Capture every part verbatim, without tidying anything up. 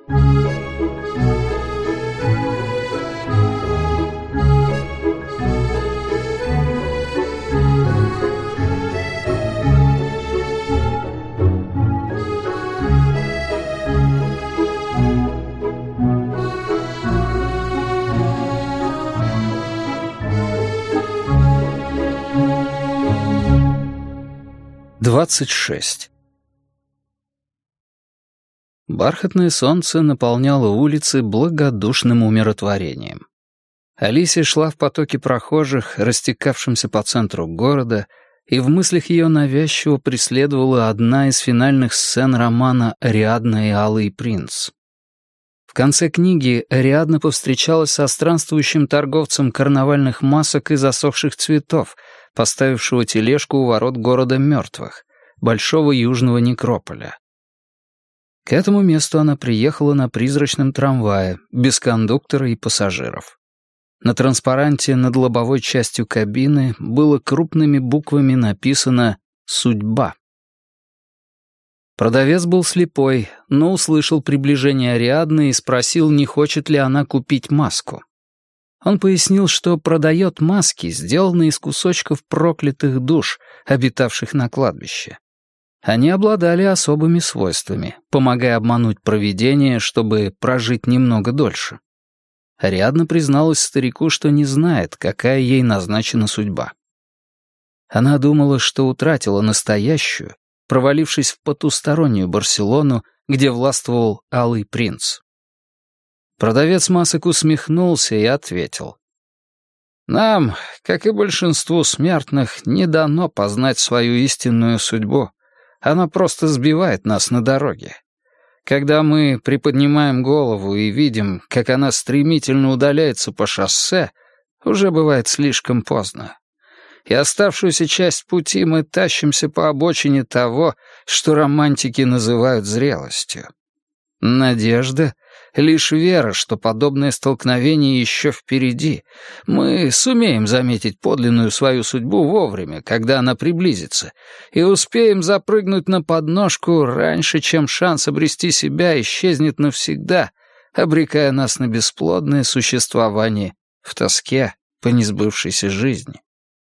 двадцать шесть. Бархатное солнце наполняло улицы благодушным умиротворением. Алисия шла в потоке прохожих, растекавшемся по центру города, и в мыслях ее навязчиво преследовала одна из финальных сцен романа «Ариадна и Алый принц». В конце книги Ариадна повстречалась со странствующим торговцем карнавальных масок и засохших цветов, поставившего тележку у ворот города мертвых, большого южного некрополя. К этому месту она приехала на призрачном трамвае, без кондуктора и пассажиров. На транспаранте над лобовой частью кабины было крупными буквами написано «Судьба». Продавец был слепой, но услышал приближение Ариадны и спросил, не хочет ли она купить маску. Он пояснил, что продает маски, сделанные из кусочков проклятых душ, обитавших на кладбище. Они обладали особыми свойствами, помогая обмануть провидение, чтобы прожить немного дольше. Ариадна призналась старику, что не знает, какая ей назначена судьба. Она думала, что утратила настоящую, провалившись в потустороннюю Барселону, где властвовал Алый принц. Продавец масок усмехнулся и ответил. «Нам, как и большинству смертных, не дано познать свою истинную судьбу. Она просто сбивает нас на дороге. Когда мы приподнимаем голову и видим, как она стремительно удаляется по шоссе, уже бывает слишком поздно. И оставшуюся часть пути мы тащимся по обочине того, что романтики называют зрелостью. Надежда — лишь вера, что подобное столкновение еще впереди. Мы сумеем заметить подлинную свою судьбу вовремя, когда она приблизится, и успеем запрыгнуть на подножку раньше, чем шанс обрести себя исчезнет навсегда, обрекая нас на бесплодное существование в тоске по несбывшейся жизни».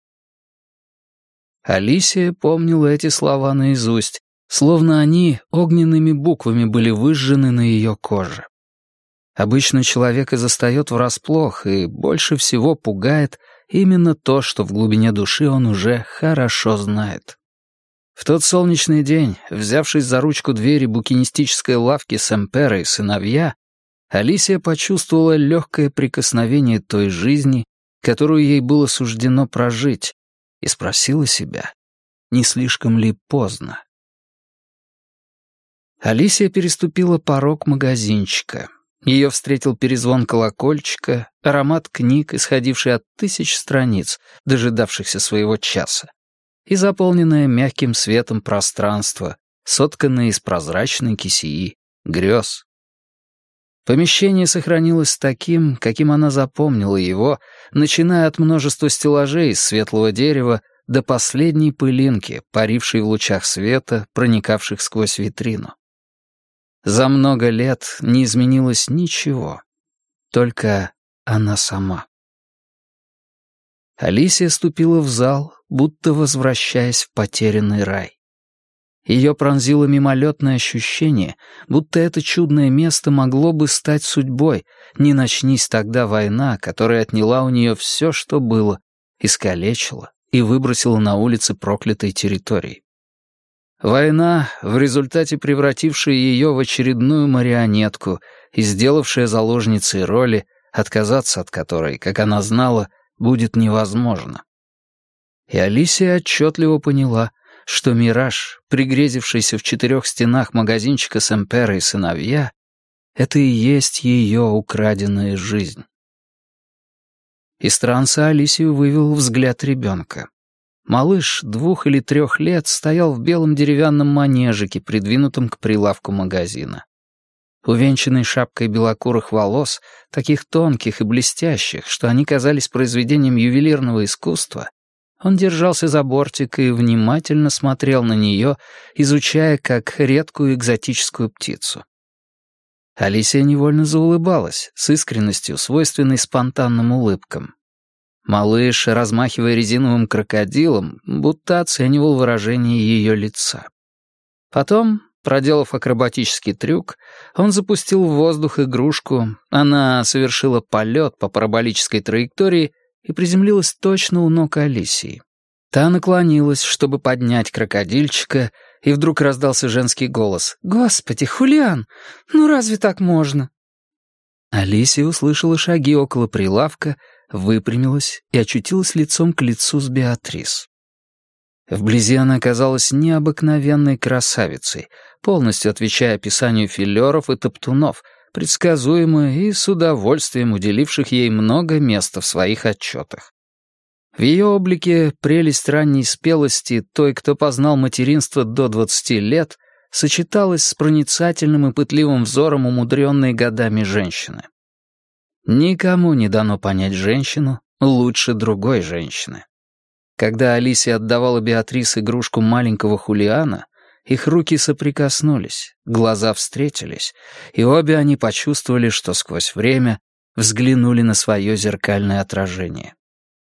Алисия помнила эти слова наизусть, словно они огненными буквами были выжжены на ее коже. Обычно человека застает врасплох и больше всего пугает именно то, что в глубине души он уже хорошо знает. В тот солнечный день, взявшись за ручку двери букинистической лавки Семпера и сыновья, Алисия почувствовала легкое прикосновение той жизни, которую ей было суждено прожить, и спросила себя, не слишком ли поздно. Алисия переступила порог магазинчика. Ее встретил перезвон колокольчика, аромат книг, исходивший от тысяч страниц, дожидавшихся своего часа, и заполненное мягким светом пространство, сотканное из прозрачной кисеи, грез. Помещение сохранилось таким, каким она запомнила его, начиная от множества стеллажей из светлого дерева до последней пылинки, парившей в лучах света, проникавших сквозь витрину. За много лет не изменилось ничего, только она сама. Алисия ступила в зал, будто возвращаясь в потерянный рай. Ее пронзило мимолетное ощущение, будто это чудное место могло бы стать судьбой, не начнись тогда война, которая отняла у нее все, что было, искалечила и выбросила на улицы проклятой территории. Война, в результате превратившая ее в очередную марионетку и сделавшая заложницей роли, отказаться от которой, как она знала, будет невозможно. И Алисия отчетливо поняла, что мираж, пригрезившийся в четырех стенах магазинчика Семпера и сыновья, это и есть ее украденная жизнь. Из транса Алисию вывел взгляд ребенка. Малыш двух или трех лет стоял в белом деревянном манежике, придвинутом к прилавку магазина. Увенчанный шапкой белокурых волос, таких тонких и блестящих, что они казались произведением ювелирного искусства, он держался за бортик и внимательно смотрел на нее, изучая как редкую экзотическую птицу. Алисия невольно заулыбалась, с искренностью, свойственной спонтанным улыбкам. Малыш, размахивая резиновым крокодилом, будто оценивал выражение ее лица. Потом, проделав акробатический трюк, он запустил в воздух игрушку, она совершила полет по параболической траектории и приземлилась точно у ног Алисии. Та наклонилась, чтобы поднять крокодильчика, и вдруг раздался женский голос. «Господи, Хулиан, ну разве так можно?» Алисия услышала шаги около прилавка, выпрямилась и очутилась лицом к лицу с Беатрис. Вблизи она оказалась необыкновенной красавицей, полностью отвечая описанию филеров и топтунов, предсказуемо и с удовольствием уделивших ей много места в своих отчетах. В ее облике прелесть ранней спелости той, кто познал материнство до двадцати лет, сочеталась с проницательным и пытливым взором умудренной годами женщины. Никому не дано понять женщину лучше другой женщины. Когда Алисия отдавала Беатрис игрушку маленького Хулиана, их руки соприкоснулись, глаза встретились, и обе они почувствовали, что сквозь время взглянули на свое зеркальное отражение.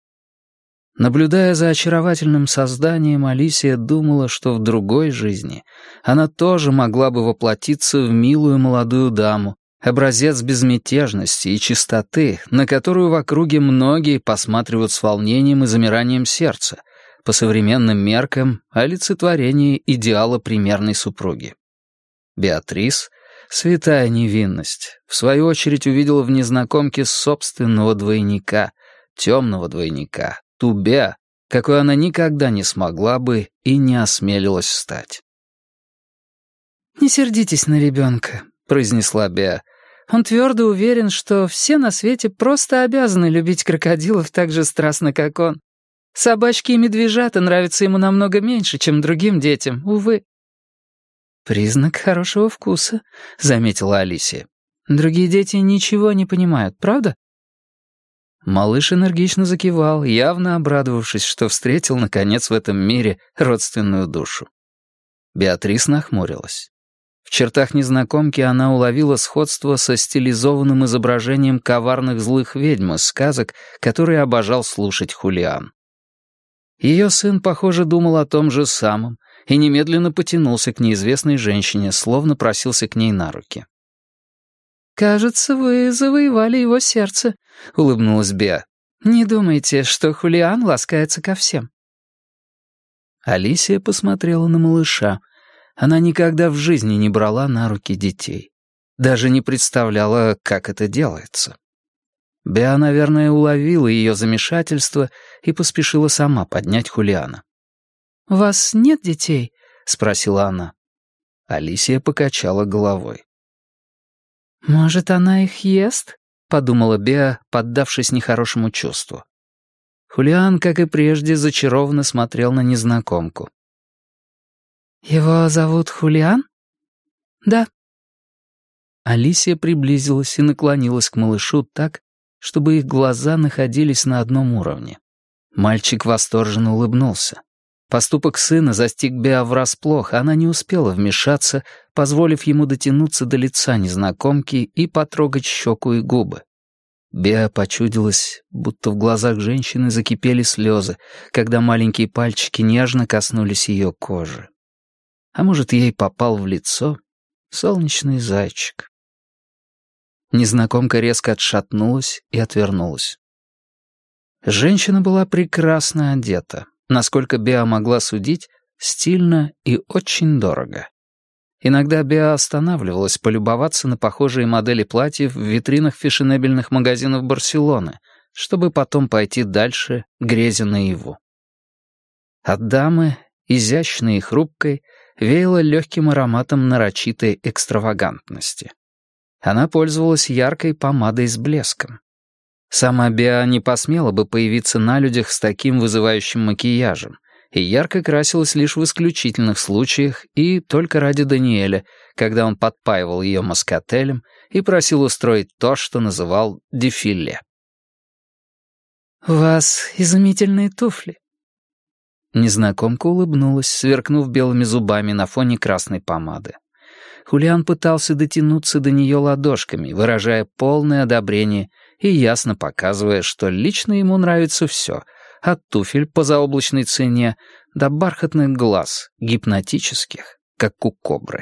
Наблюдая за очаровательным созданием, Алисия думала, что в другой жизни она тоже могла бы воплотиться в милую молодую даму, образец безмятежности и чистоты, на которую в округе многие посматривают с волнением и замиранием сердца, по современным меркам олицетворение идеала примерной супруги. Беатрис, святая невинность, в свою очередь увидела в незнакомке собственного двойника, темного двойника, ту Беа, какой она никогда не смогла бы и не осмелилась стать. «Не сердитесь на ребенка», — произнесла Беа. «Он твердо уверен, что все на свете просто обязаны любить крокодилов так же страстно, как он. Собачки и медвежата нравятся ему намного меньше, чем другим детям, увы». «Признак хорошего вкуса», — заметила Алисия. «Другие дети ничего не понимают, правда?» Малыш энергично закивал, явно обрадовавшись, что встретил, наконец, в этом мире родственную душу. Беатрис нахмурилась. В чертах незнакомки она уловила сходство со стилизованным изображением коварных злых ведьм из сказок, которые обожал слушать Хулиан. Ее сын, похоже, думал о том же самом и немедленно потянулся к неизвестной женщине, словно просился к ней на руки. «Кажется, вы завоевали его сердце», — улыбнулась Беа. «Не думайте, что Хулиан ласкается ко всем». Алисия посмотрела на малыша. Она никогда в жизни не брала на руки детей. Даже не представляла, как это делается. Беа, наверное, уловила ее замешательство и поспешила сама поднять Хулиана. «У вас нет детей?» — спросила она. Алисия покачала головой. «Может, она их ест?» — подумала Беа, поддавшись нехорошему чувству. Хулиан, как и прежде, зачарованно смотрел на незнакомку. «Его зовут Хулиан?» «Да». Алисия приблизилась и наклонилась к малышу так, чтобы их глаза находились на одном уровне. Мальчик восторженно улыбнулся. Поступок сына застиг Беа врасплох, она не успела вмешаться, позволив ему дотянуться до лица незнакомки и потрогать щеку и губы. Беа почудилась, будто в глазах женщины закипели слезы, когда маленькие пальчики нежно коснулись ее кожи. А может, ей попал в лицо солнечный зайчик. Незнакомка резко отшатнулась и отвернулась. Женщина была прекрасно одета. Насколько Беа могла судить, стильно и очень дорого. Иногда Беа останавливалась полюбоваться на похожие модели платьев в витринах фешенебельных магазинов Барселоны, чтобы потом пойти дальше, грезя наяву. От дамы, изящной и хрупкой, веяло легким ароматом нарочитой экстравагантности. Она пользовалась яркой помадой с блеском. Сама Беа не посмела бы появиться на людях с таким вызывающим макияжем, и ярко красилась лишь в исключительных случаях и только ради Даниэля, когда он подпаивал ее москателем и просил устроить то, что называл дефиле. «У вас изумительные туфли». Незнакомка улыбнулась, сверкнув белыми зубами на фоне красной помады. Хулиан пытался дотянуться до нее ладошками, выражая полное одобрение и ясно показывая, что лично ему нравится все, от туфель по заоблачной цене до бархатных глаз, гипнотических, как у кобры.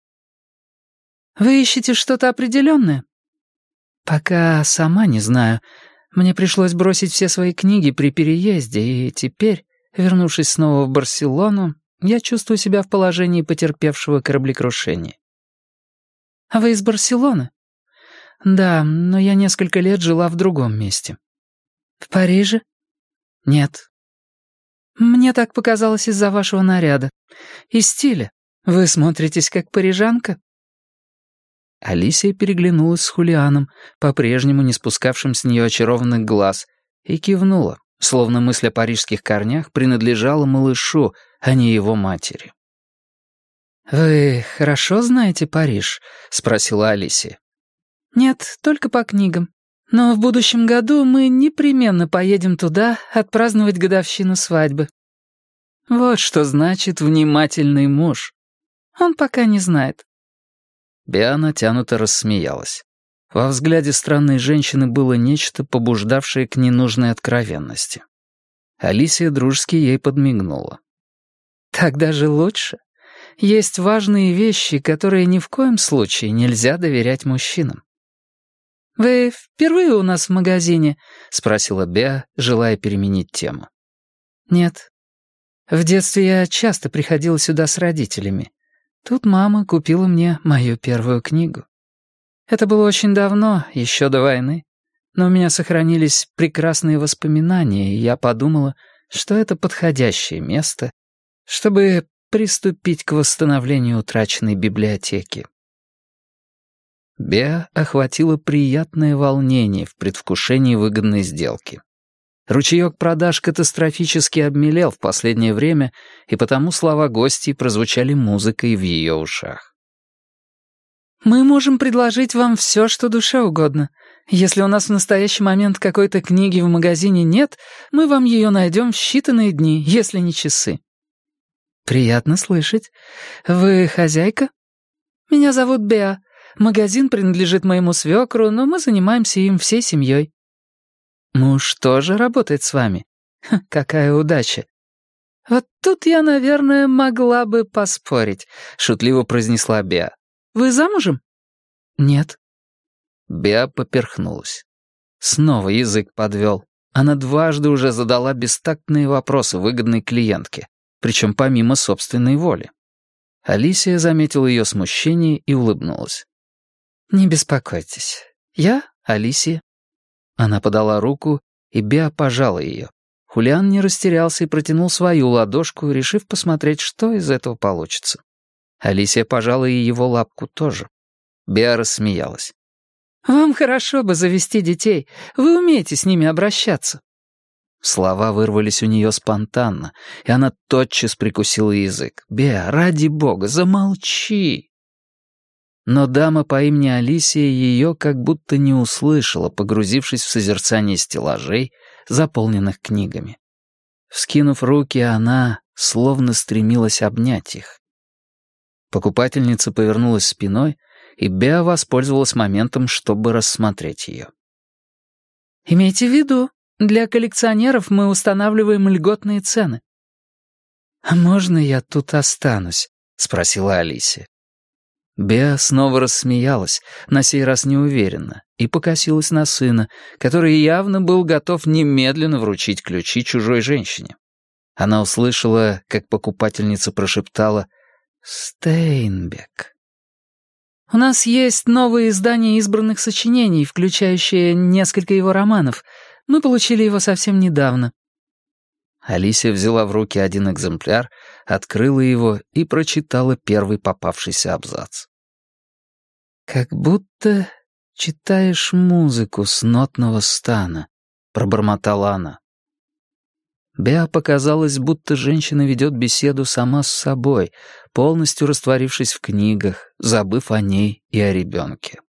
«Вы ищете что-то определенное?» «Пока сама не знаю. Мне пришлось бросить все свои книги при переезде, и теперь, вернувшись снова в Барселону, я чувствую себя в положении потерпевшего кораблекрушение». «А вы из Барселоны?» «Да, но я несколько лет жила в другом месте». «В Париже?» «Нет». «Мне так показалось из-за вашего наряда. И стиля. Вы смотритесь как парижанка». Алисия переглянулась с Хулианом, по-прежнему не спускавшим с нее очарованных глаз, и кивнула, словно мысль о парижских корнях принадлежала малышу, а не его матери. «Вы хорошо знаете Париж?» — спросила Алисия. «Нет, только по книгам. Но в будущем году мы непременно поедем туда отпраздновать годовщину свадьбы». «Вот что значит внимательный муж. Он пока не знает». Беа натянуто рассмеялась. Во взгляде странной женщины было нечто, побуждавшее к ненужной откровенности. Алисия дружески ей подмигнула. «Так даже лучше. Есть важные вещи, которые ни в коем случае нельзя доверять мужчинам». «Вы впервые у нас в магазине?» — спросила Беа, желая переменить тему. «Нет. В детстве я часто приходила сюда с родителями. Тут мама купила мне мою первую книгу. Это было очень давно, еще до войны, но у меня сохранились прекрасные воспоминания, и я подумала, что это подходящее место, чтобы приступить к восстановлению утраченной библиотеки». Беа охватило приятное волнение в предвкушении выгодной сделки. Ручеек продаж катастрофически обмелел в последнее время, и потому слова гостей прозвучали музыкой в ее ушах. «Мы можем предложить вам все, что душе угодно. Если у нас в настоящий момент какой-то книги в магазине нет, мы вам ее найдем в считанные дни, если не часы». «Приятно слышать. Вы хозяйка?» «Меня зовут Беа. Магазин принадлежит моему свекру, но мы занимаемся им всей семьей». «Муж тоже работает с вами? Ха, какая удача!» «Вот тут я, наверное, могла бы поспорить», — шутливо произнесла Беа. «Вы замужем?» «Нет». Беа поперхнулась. Снова язык подвел. Она дважды уже задала бестактные вопросы выгодной клиентке, причем помимо собственной воли. Алисия заметила ее смущение и улыбнулась. «Не беспокойтесь. Я Алисия». Она подала руку, и Беа пожала ее. Хулиан не растерялся и протянул свою ладошку, решив посмотреть, что из этого получится. Алисия пожала и его лапку тоже. Беа рассмеялась. «Вам хорошо бы завести детей. Вы умеете с ними обращаться». Слова вырвались у нее спонтанно, и она тотчас прикусила язык. «Беа, ради бога, замолчи!» Но дама по имени Алисия ее как будто не услышала, погрузившись в созерцание стеллажей, заполненных книгами. Вскинув руки, она словно стремилась обнять их. Покупательница повернулась спиной, и Беа воспользовалась моментом, чтобы рассмотреть ее. «Имейте в виду, для коллекционеров мы устанавливаем льготные цены». «А можно я тут останусь?» — спросила Алисия. Беа снова рассмеялась, на сей раз неуверенно, и покосилась на сына, который явно был готов немедленно вручить ключи чужой женщине. Она услышала, как покупательница прошептала «Стейнбек». «У нас есть новое издание избранных сочинений, включающее несколько его романов. Мы получили его совсем недавно». Алисия взяла в руки один экземпляр, открыла его и прочитала первый попавшийся абзац. «Как будто читаешь музыку с нотного стана», — пробормотала она. Беа показалось, будто женщина ведет беседу сама с собой, полностью растворившись в книгах, забыв о ней и о ребенке.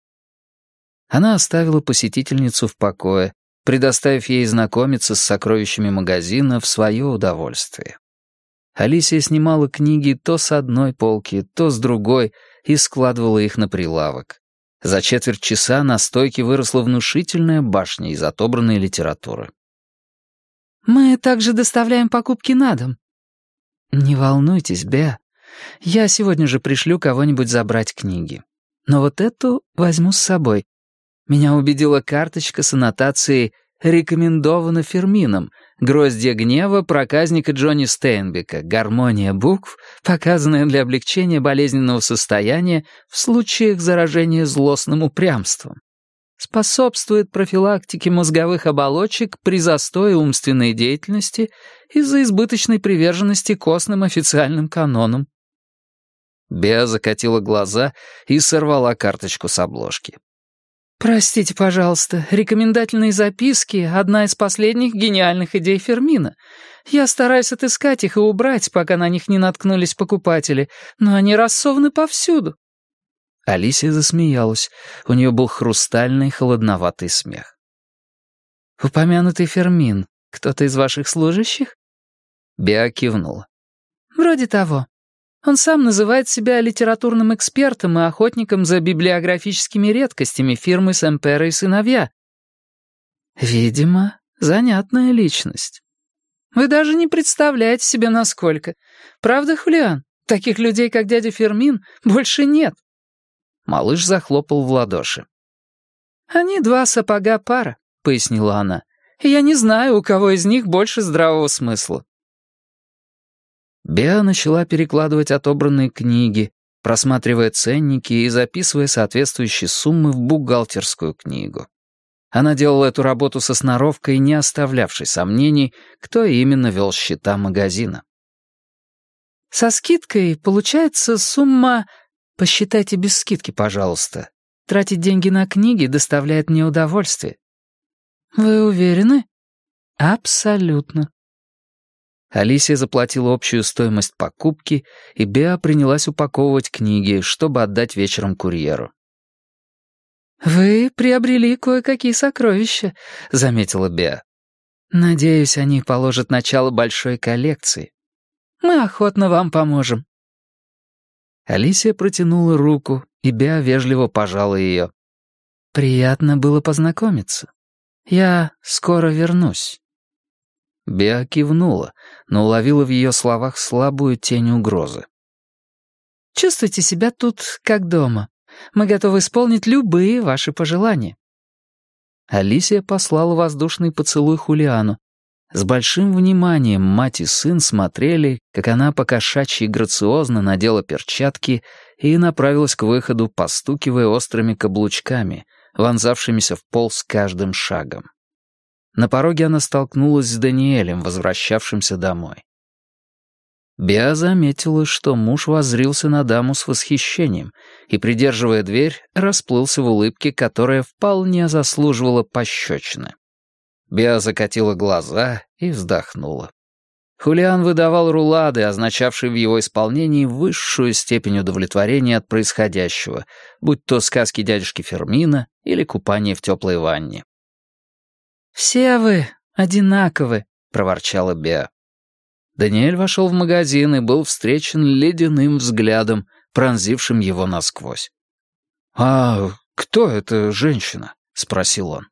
Она оставила посетительницу в покое, предоставив ей знакомиться с сокровищами магазина в свое удовольствие. Алисия снимала книги то с одной полки, то с другой, и складывала их на прилавок. За четверть часа на стойке выросла внушительная башня из отобранной литературы. «Мы также доставляем покупки на дом». «Не волнуйтесь, Беа. Я сегодня же пришлю кого-нибудь забрать книги. Но вот эту возьму с собой. Меня убедила карточка с аннотацией «Рекомендовано Фермином», «Гроздья гнева» проказника Джонни Стейнбека, гармония букв, показанная для облегчения болезненного состояния в случаях заражения злостным упрямством. Способствует профилактике мозговых оболочек при застое умственной деятельности из-за избыточной приверженности костным официальным канонам. Беа закатила глаза и сорвала карточку с обложки. «Простите, пожалуйста, рекомендательные записки — одна из последних гениальных идей Фермина. Я стараюсь отыскать их и убрать, пока на них не наткнулись покупатели, но они рассованы повсюду». Алисия засмеялась. У нее был хрустальный, холодноватый смех. «Упомянутый Фермин — кто-то из ваших служащих?» Беа кивнула. «Вроде того. Он сам называет себя литературным экспертом и охотником за библиографическими редкостями фирмы Сэмпера и сыновья». «Видимо, занятная личность. Вы даже не представляете себе, насколько. Правда, Хулиан? Таких людей, как дядя Фермин, больше нет». Малыш захлопал в ладоши. «Они два сапога пара», — пояснила она. «И я не знаю, у кого из них больше здравого смысла». Беа начала перекладывать отобранные книги, просматривая ценники и записывая соответствующие суммы в бухгалтерскую книгу. Она делала эту работу со сноровкой, не оставлявшей сомнений, кто именно вел счета магазина. «Со скидкой получается сумма...» «Посчитайте без скидки, пожалуйста. Тратить деньги на книги доставляет мне удовольствие». «Вы уверены?» «Абсолютно». Алисия заплатила общую стоимость покупки, и Беа принялась упаковывать книги, чтобы отдать вечером курьеру. «Вы приобрели кое-какие сокровища», — заметила Беа. «Надеюсь, они положат начало большой коллекции. Мы охотно вам поможем». Алисия протянула руку, и Беа вежливо пожала ее. «Приятно было познакомиться. Я скоро вернусь». Беа кивнула, но уловила в ее словах слабую тень угрозы. «Чувствуйте себя тут как дома. Мы готовы исполнить любые ваши пожелания». Алисия послала воздушный поцелуй Хулиану. С большим вниманием мать и сын смотрели, как она по-кошачьи грациозно надела перчатки и направилась к выходу, постукивая острыми каблучками, вонзавшимися в пол с каждым шагом. На пороге она столкнулась с Даниэлем, возвращавшимся домой. Беа заметила, что муж воззрился на даму с восхищением и, придерживая дверь, расплылся в улыбке, которая вполне заслуживала пощечины. Беа закатила глаза и вздохнула. Хулиан выдавал рулады, означавшие в его исполнении высшую степень удовлетворения от происходящего, будь то сказки дядюшки Фермина или купание в теплой ванне. «Все вы одинаковы», — проворчала Беа. Даниэль вошел в магазин и был встречен ледяным взглядом, пронзившим его насквозь. «А кто эта женщина?» — спросил он.